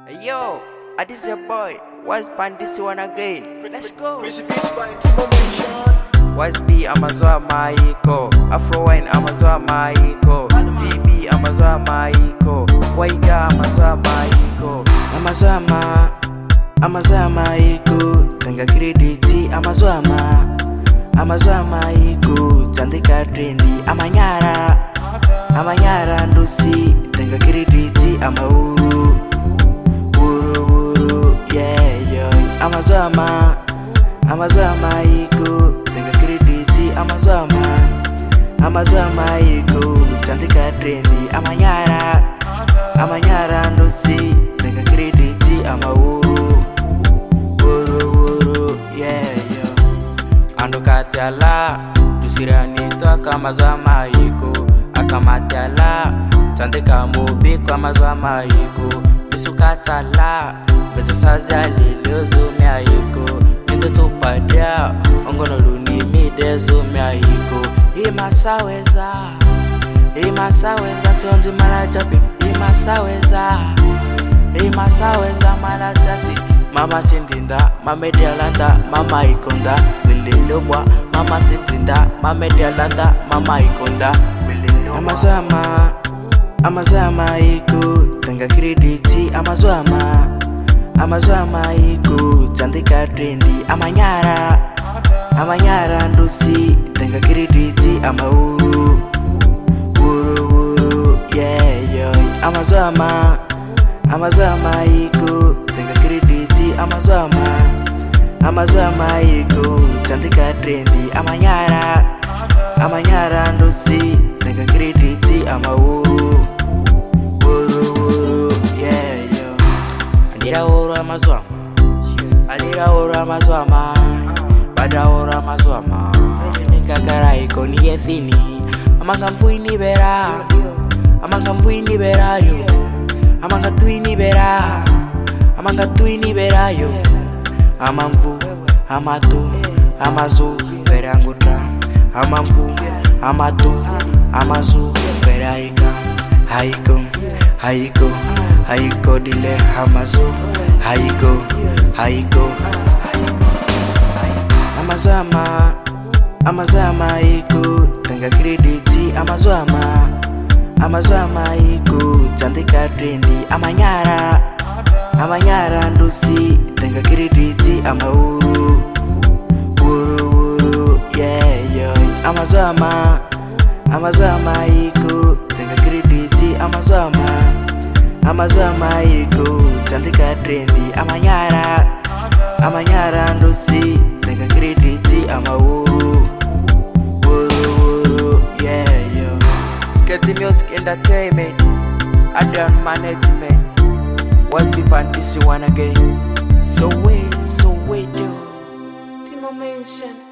Hey yo, this your boy. What's pan this one again? Let's go. What's B Amazon Maiko? Afro wine Amazon Maiko. TB Amazon Maiko. Waiga Amazon Maiko. Amazon Maiko. Tenga credit Amazon Maiko. Chandika trendy Amanyara ndosi. Tenga credit Amauru. Yeah yo. Amazon Maiko. Tenga credit Amazon Maiko. Chandika trendy Amanyara ndosi. Tenga credit Amauru. Yeah yo. Ando katiala Dusirani toka Amazon Maiko. Akamatiala Chandika mubi kwa Amazon Maiko. Bisukatala Vesa sazali lezo miaiko. Nite tupadia Ongono luni mide zo miaiko. Imasaweza Sionzi malajapi Imasaweza malajasi. Mama sindinda, mama dialanda, mama ikonda. Wililobwa, mama sindinda, mama dialanda, mama ikonda. Amazon Maiko. Tenga credit Amazon Maiko. Chandika trendy Amanyara ndosi. Tenga credit Amauru. Yeah yo. Amazon Maiko. Tenga credit Amazon Maiko. Chandika trendy Amanyara ndosi. Tenga credit Amauru. Yeah yo. Andira oro Amazon Bada oro Amazon Nikakara iko ni yethini. Amanga mfuini bera yo. Amanga tuini bera yo. Amamfu amatu amazu berangutra. Amamfu amatu amazu beraika. Haiko dile amazu. Haiko Amazon Maiko. Tenga credit Amazon Maiko. Chandika trendy Amanyara ndosi. Tenga credit Amauru. Yeah yo. Amazon Maiko. Tenga credit Amazon Maiko. Chandika trendy Amanyara ndosi. Tenga credit Amauru. Yeah yo. Get the music entertainment. Adrian management. What's be pan this one again? So wait yo. Timo Mention.